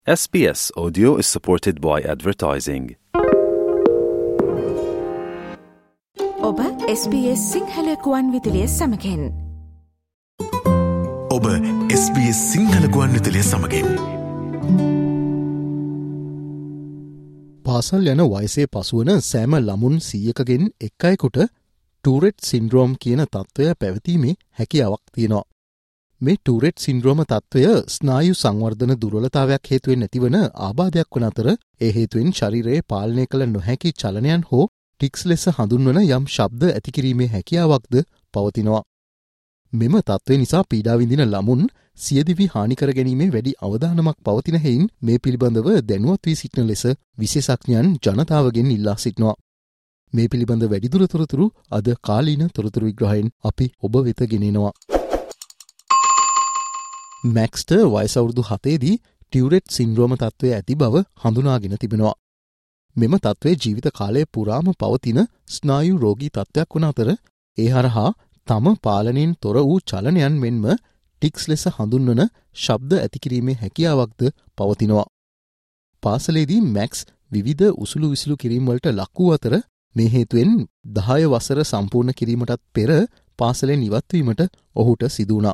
SBS Audio is supported by advertising. ඔබ SBS Sinhala ගුවන් විදුලිය සමගින්. ඔබ SBS සිංහල ගුවන් විදුලිය සමගින්. පාසල් යන වයසේ පසුවන සෑම ළමුන් 100කගෙන් එක් අයෙකුට ටූරෙට් සින්ඩ්‍රෝම් කියන තත්ත්වය පැවතීමේ හැකියාවක් තියෙනවා. මේ ටූරෙට් සින්ඩ්‍රෝම තත්ත්වය ස්නායු සංවර්ධන දුර්වලතාවයක් හේතුවෙන් නැතිවන ආබාධයක් වන අතර ඒ හේතුවෙන් ශරීරයේ පාලනය කළ නොහැකි චලනයන් හෝ ටික්ස් ලෙස හඳුන්වන යම් ශබ්ද ඇතිකිරීමේ හැකියාවක්ද පවතිනවා. මෙම තත්ත්වය නිසා පීඩා විඳින ළමුන් සියදිවි හානි කර ගැනීමේ වැඩි අවධානමක් පවතින හේයින් මේ පිළිබඳව දැනුවත් වී සිටින ලෙස විශේෂඥයන් ජනතාවගෙන් ඉල්ලා සිටිනවා. මේ පිළිබඳ වැඩිදුර තොරතුරු අද කාලීන තොරතුරු විග්‍රහයෙන් අපි ඔබ වෙත ගෙනෙනවා. මැක්ස්ට වයස අවුරුදු 7දී ටියුරෙට් සින්ඩ්‍රෝම තත්ත්වය ඇති බව හඳුනාගෙන තිබෙනවා. මෙම තත්ත්වය ජීවිත කාලය පුරාම පවතින ස්නායු රෝගී තත්ත්වයක් වන අතර ඒ හරහා තම පාලනයෙන් තොර වූ චලනයන් මෙන්ම ටික්ස් ලෙස හඳුන්වන ශබ්ද ඇතිකිරීමේ හැකියාවක්ද පවතිනවා. පාසලේදී මැක්ස් විවිධ උසුළු විසුළු කිරීම්වලට ලක් වූ අතර මේ හේතුවෙන් 10 වසර සම්පූර්ණ කිරීමටත් පෙර පාසලෙන් ඉවත්වීමට ඔහුට සිදුවුණා.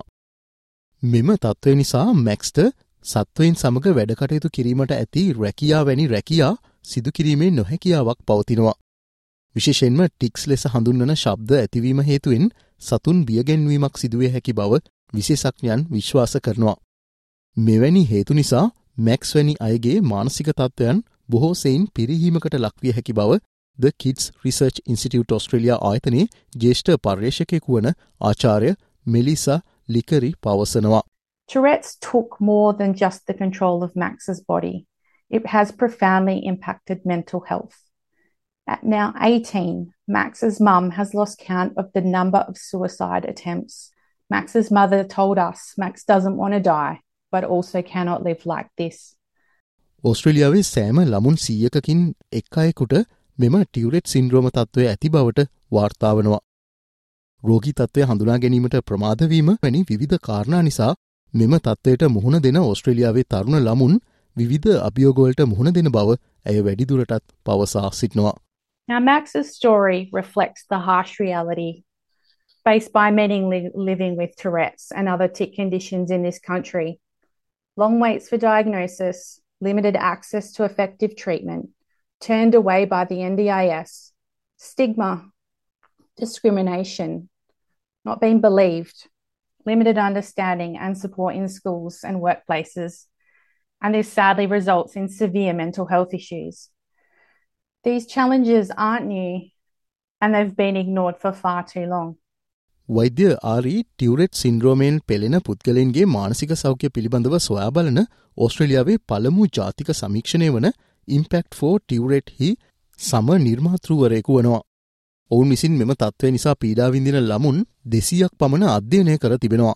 මෙම තත්ත්වය නිසා මැක්ස්ට සත්වයින් සමග වැඩකටයුතු කිරීමට ඇති රැකියා වැනි රැකියා සිදු කිරීමේ නොහැකියාවක් පවතිනවා. විශේෂයෙන්ම ටික්ස් ලෙස හඳුන්වන ශබ්ද ඇතිවීම හේතුවෙන් සතුන් බියගැන්වීමක් සිදුවේ හැකි බව විශේෂඥයන් විශ්වාස කරනවා. මෙවැනි හේතු නිසා මැක්ස් වැනි අයගේ මානසික තත්ත්වයන් බොහෝ සෙයින් පිරිහීමකට ලක්විය හැකි බව The Kids Research Institute Australia ආයතනයේ ජ්‍යෙෂ්ඨ පර්යේෂකයෙකු වන ආචාර්ය මෙලිසා ලිකරි පවසනවා. Tourette's took more than just the control of Max's body. It has profoundly impacted mental health. At now 18, Max's mum has lost count of the number of suicide attempts. Max's mother told us Max doesn't want to die, but also cannot live like this. ඕස්ට්‍රේලියාවේ සෑම ළමුන් 100කකින් එක් අයෙකුට මෙම ටියුරෙට් සින්ඩ්‍රෝම තත්ත්වය ඇති බවට වාර්තා වනවා. රෝගී තත්ත්වය හඳුනා ගැනීමට ප්‍රමාදවීම වැනි විවිධ කාරණා නිසා මෙම තත්ත්වයට මුහුණ දෙන ඕස්ට්‍රේලියාවේ තරුණ ළමුන් විවිධ අභියෝගවලට මුහුණ දෙන බව ඇය වැඩිදුරටත් පවසා සිටිනවා. Now Max's story reflects the harsh reality faced by many living with Tourette's and other tic conditions in this country. Long waits for diagnosis, limited access to effective treatment, turned away by the NDIS, stigma, discrimination, not being believed, limited understanding and support in schools and workplaces, and this sadly results in severe mental health issues. These challenges aren't new and they've been ignored for far too long. වෛද්‍ය ආරී ටියුරෙට් සින්ඩ්‍රෝමයෙන් පෙළෙන පුද්ගලයන්ගේ මානසික සෞඛ්‍ය පිළිබඳව සොයා බලන ඕස්ට්‍රේලියාවේ පළමු ජාතික සමීක්ෂණය වන Impact for Tourette හි සම නිර්මාතෘවරයෙකු වනවා. ඔවුන් විසින් මෙම තත්ත්වය නිසා පීඩා විඳින ළමුන් 200ක් පමණ අධ්‍යයනය කර තිබෙනවා.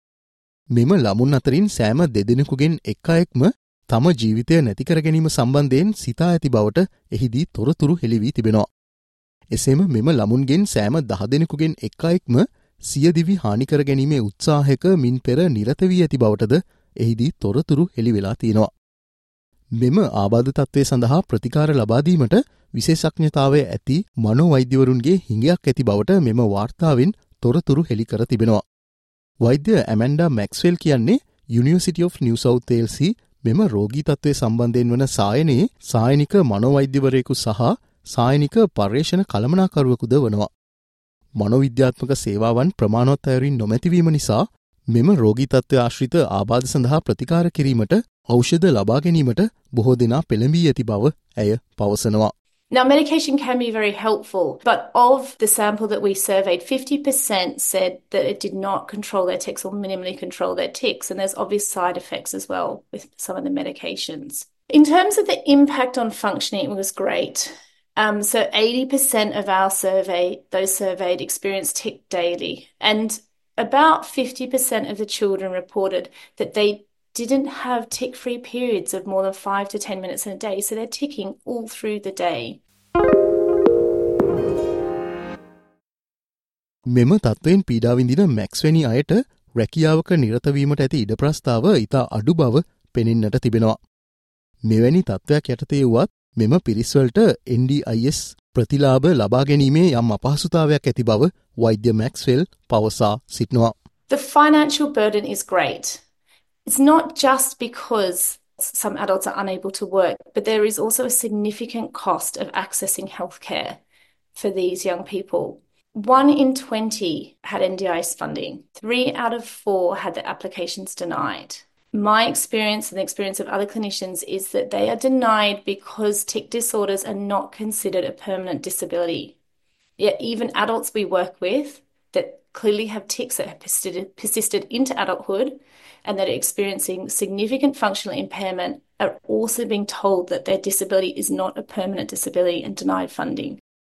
මෙම ළමුන් අතරින් සෑම දෙදෙනෙකුගෙන් එක් අයෙක්ම තම ජීවිතය නැති කර ගැනීම සම්බන්ධයෙන් සිතා ඇති බවට එහිදී තොරතුරු හෙළි වී තිබෙනවා. එසේම මෙම ළමුන්ගෙන් සෑම 10 දෙනෙකුගෙන් එක් අයෙක්ම සියදිවි හානි කර ගැනීමේ උත්සාහයක මින් පෙර නිරත වී ඇති බවටද එහිදී තොරතුරු හෙළි වෙලා තියෙනවා. මෙම ආබාධ තත්ත්වය සඳහා ප්‍රතිකාර ලබා දීමට විශේෂඥතාවය ඇති මනෝවෛද්‍යවරුන්ගේ හිඟයක් ඇති බවට මෙම වාර්තාවෙන් තොරතුරු හෙළි කර තිබෙනවා. වෛද්‍ය ඇමැන්ඩා මැක්ස්වෙල් කියන්නේ University of New South Wales මෙම රෝගී තත්ත්වය සම්බන්ධයෙන් වන සායනයේ සායනික මනෝවෛද්‍යවරයෙකු සහ සායනික පර්යේෂණ කළමනාකරුවෙකුද වනවා. මනෝවිද්‍යාත්මක සේවාවන් ප්‍රමාණවත් අයුරින් නොමැතිවීම නිසා මෙම රෝගී තත්ත්වය ආශ්‍රිත ආබාධ සඳහා ප්‍රතිකාර කිරීමට ඖෂධ ලබා ගැනීමට බොහෝ දෙනා පෙළඹී ඇති බව ඇය පවසනවා. Now, medication can be very helpful, but of the sample that we surveyed, 50% said that it did not control their tics or minimally control their tics, and there's obvious side effects as well with some of the medications. In terms of the impact on functioning, it was great. So 80% of our survey, those surveyed, experienced tic daily, and about 50% of the children reported that they didn't have tick-free periods of more than 5 to 10 minutes in a day, so they're ticking all through the day. මෙම තත්ත්වයෙන් පීඩා විඳින Max වැනි අයට රැකියාවක නිරත වීමට ඇති ඉඩ ප්‍රස්තාව ඉතා අඩු බව පෙනෙන්නට තිබෙනවා. මෙවැනි තත්ත්වයක් යටතේ වුවත් මෙම පිරිස්වලට NDIS ප්‍රතිලාභ ලබා ගැනීමේ යම් අපහසුතාවයක් ඇති බව වෛද්‍ය මැක්ස්වෙල් පවසා සිටිනවා. The financial burden is great. It's not just because some adults are unable to work, but there is also a significant cost of accessing healthcare for these young people. 1 in 20 had NDIS funding. 3 out of 4 had their applications denied. My experience and the experience of other clinicians is that they are denied because tic disorders are not considered a permanent disability. Yet even adults we work with that clearly have tics that have persisted into adulthood and that are experiencing significant functional impairment are also being told that their disability is not a permanent disability and denied funding.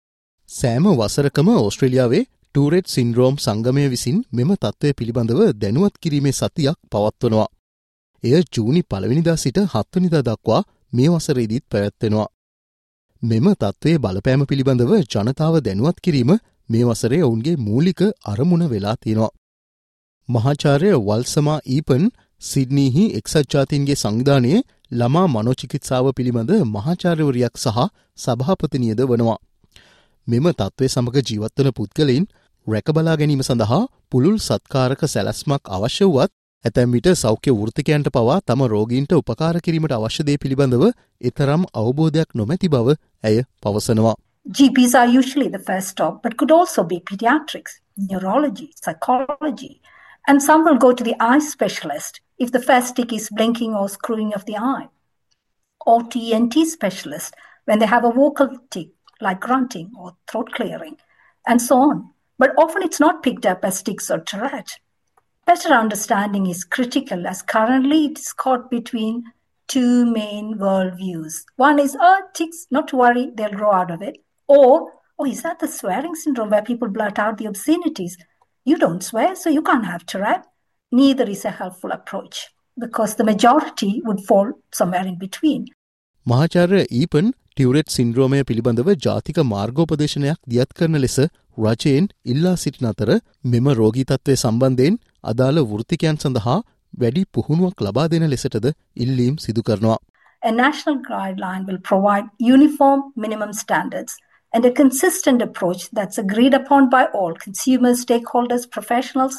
සෑම වසරකම ඕස්ට්‍රේලියාවේ ටූරෙට් syndrome සංගමය විසින් මෙම තත්ත්වය පිළිබඳව දැනුවත් කිරීමේ සතියක් පවත්වනවා. එය ජූනි 1 වෙනිදා සිට 7 වෙනිදා දක්වා මේ වසරේදීත් පැවැත්වෙනවා. මෙම තත්ත්වයේ බලපෑම පිළිබඳව ජනතාව දැනුවත් කිරීම මේ වසරේ ඔවුන්ගේ මූලික අරමුණ වෙලා තියෙනවා. මහාචාර්ය වල්සමා ඊපන් සිඩ්නීහි එක්සත් ජාතීන්ගේ සංවිධානයේ ළමා මනෝචිකිත්සාව පිළිබඳ මහාචාර්යවරියක් සහ සභාපතිනියද වනවා. මෙම තත්ත්වය සමග ජීවත්වන පුද්ගලයින් රැකබලා ගැනීම සඳහා පුළුල් සත්කාරක සැලැස්මක් අවශ්‍ය වුවත් ඇතැම් විට සෞඛ්‍ය වෘත්තිකයන්ට පවා තම රෝගීන්ට උපකාර කිරීමට අවශ්‍ය දේ පිළිබඳව එතරම් අවබෝධයක් නොමැති බව ඇය පවසනවා. GPs are usually the first stop, but could also be pediatrics, neurology, psychology, and some will go to the eye specialist if the first tic is blinking or screwing of the eye, or to ENT specialist when they have a vocal tic like grunting or throat clearing, and so on. But often it's not picked up as tics or Tourette. Better understanding is critical as currently it is caught between two main worldviews. One is, tics, not to worry, they'll grow out of it. Or, is that the swearing syndrome where people blurt out the obscenities? You don't swear, so you can't have Tourette. Neither is a helpful approach because the majority would fall somewhere in between. මහාචාර්ය ඊපන් ටියුරෙට් සින්ඩ්‍රෝමය පිළිබඳව ජාතික මාර්ගෝපදේශනයක් දියත් කරන ලෙස රජයෙන් ඉල්ලා සිටින අතර මෙම රෝගී තත්ත්වය සම්බන්ධයෙන් අදාළ වෘත්තිකයන් සඳහා වැඩි පුහුණුවක් ලබා දෙන ලෙසටද ඉල්ලීම් සිදු කරනවා. A national guideline will provide uniform minimum standards and a consistent approach that's agreed upon by all consumers, stakeholders, professionals.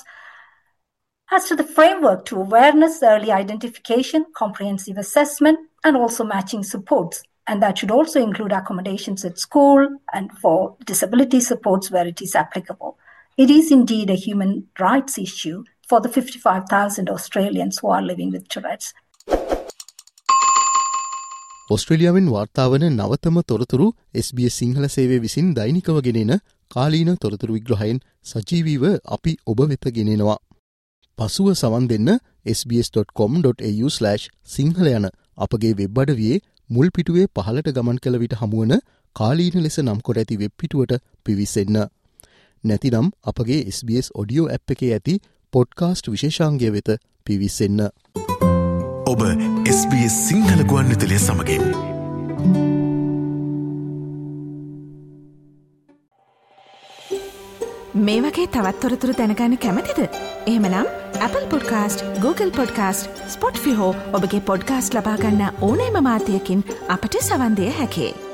As to the framework to awareness, early identification, comprehensive assessment, and also matching supports. And that should also include accommodations at school and for disability supports where it is applicable. It is indeed a human rights issue for the 55,000 Australians who are living with Tourette's. ඔස්ට්‍රේලියාවෙන් වාර්තාවන නවතම තොරතුරු SBS Sinhala සේවය විසින් දෛනිකව ගෙනෙන කාලීන තොරතුරු විග්‍රහයෙන් සජීවීව අපි ඔබ වෙත ගෙනෙනවා. පසුව සවන් දෙන්න sbs.com.au/සිංහල යන අපගේ වෙබ් අඩවියේ මුල් පිටුවේ පහළට ගමන් කළ විට හමුවන කාලීන ලෙස නම් කොට ඇති වෙබ් පිටුවට පිවිසෙන්න. නැතිනම් අපගේ SBS ඔඩියෝ ඇප් එකේ ඇති පොඩ්කාස්ට් විශේෂාංගය වෙත පිවිසෙන්න. ඔබ SBS සිංහල ගුවන්විදුලිය සමගින් මේ වගේ තවත් තොරතුරු දැනගන්න කැමතිද? එහෙමනම් Apple Podcast, Google Podcast, Spotify හෝ ඔබගේ පොඩ්කාස්ට් ලබා ගන්න ඕනෑම මාධ්‍යයකින් අපට සවන් දිය හැකියි.